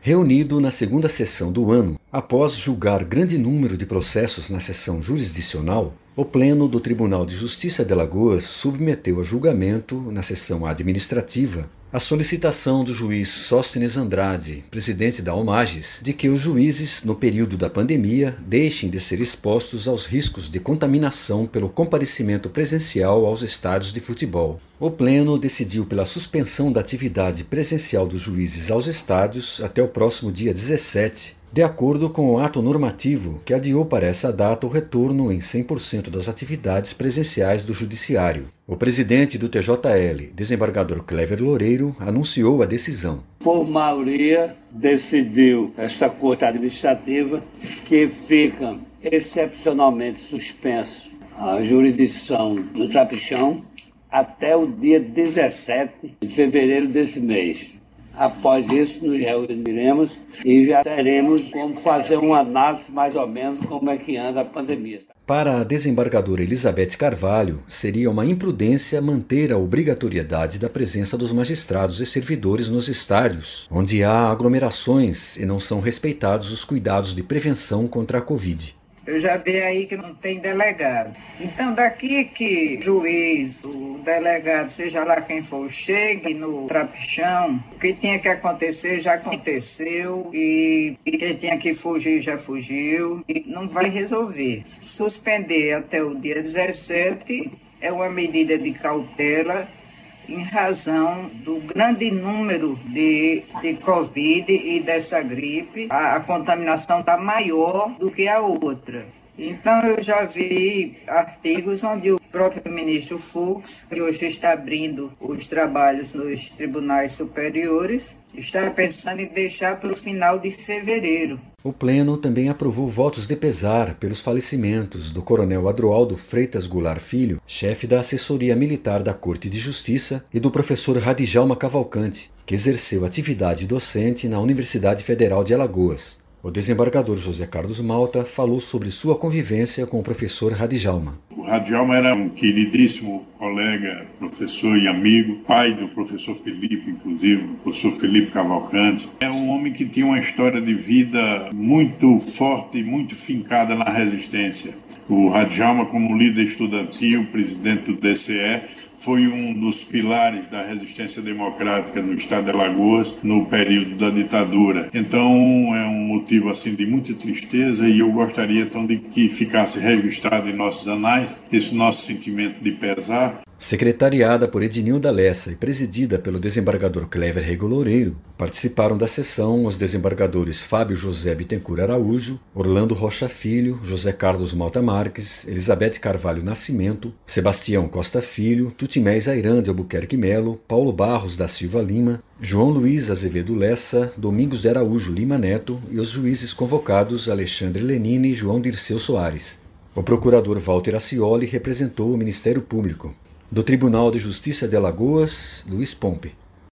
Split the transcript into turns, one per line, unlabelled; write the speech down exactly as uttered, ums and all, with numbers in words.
Reunido na segunda sessão do ano, após julgar grande número de processos na sessão jurisdicional, o Pleno do Tribunal de Justiça de Alagoas submeteu a julgamento, na sessão administrativa, a solicitação do juiz Sóstenes Andrade, presidente da OMAGES, de que os juízes, no período da pandemia, deixem de ser expostos aos riscos de contaminação pelo comparecimento presencial aos estádios de futebol. O Pleno decidiu pela suspensão da atividade presencial dos juízes aos estádios até o próximo dia dezessete, de acordo com o ato normativo que adiou para essa data o retorno em cem por cento das atividades presenciais do Judiciário. O presidente do T J L, desembargador Clever Loureiro, anunciou a decisão.
Por maioria, decidiu esta Corte Administrativa que fica excepcionalmente suspenso a jurisdição do Trapichão até o dia dezessete de fevereiro desse mês. Após isso, nos reuniremos e já teremos como fazer uma análise mais ou menos como é que anda a pandemia.
Para a desembargadora Elizabeth Carvalho, seria uma imprudência manter a obrigatoriedade da presença dos magistrados e servidores nos estádios, onde há aglomerações e não são respeitados os cuidados de prevenção contra a Covid.
Eu já vi aí que não tem delegado. Então, daqui que o juiz, o delegado, seja lá quem for, chegue no Trapichão, o que tinha que acontecer já aconteceu e, e quem tinha que fugir já fugiu e não vai resolver. Suspender até o dia dezessete é uma medida de cautela em razão do grande número de, de Covid e dessa gripe. A, a contaminação está maior do que a outra. Então, eu já vi artigos onde o próprio ministro Fux, que hoje está abrindo os trabalhos nos tribunais superiores, está pensando em deixar para o final de fevereiro.
O Pleno também aprovou votos de pesar pelos falecimentos do coronel Adroaldo Freitas Goulart Filho, chefe da assessoria militar da Corte de Justiça, e do professor Radjalma Cavalcante, que exerceu atividade docente na Universidade Federal de Alagoas. O desembargador José Carlos Malta falou sobre sua convivência com o professor Radjalma.
O Radjalma era um queridíssimo colega, professor e amigo, pai do professor Felipe, inclusive, o professor Felipe Cavalcante. É um homem que tinha uma história de vida muito forte e muito fincada na resistência. O Radjalma, como líder estudantil, presidente do D C E, foi um dos pilares da resistência democrática no estado de Alagoas no período da ditadura. Então é um motivo assim de muita tristeza e eu gostaria então de que ficasse registrado em nossos anais esse nosso sentimento de pesar.
Secretariada por Ednilda Lessa e presidida pelo desembargador Clever Rego Loureiro, participaram da sessão os desembargadores Fábio José Bittencourt Araújo, Orlando Rocha Filho, José Carlos Malta Marques, Elizabeth Carvalho Nascimento, Sebastião Costa Filho, Tutimés Airan de Albuquerque Melo, Paulo Barros da Silva Lima, João Luiz Azevedo Lessa, Domingos de Araújo Lima Neto e os juízes convocados Alexandre Lenine e João Dirceu Soares. O procurador Walter Acioli representou o Ministério Público. Do Tribunal de Justiça de Alagoas, Luiz Pompe.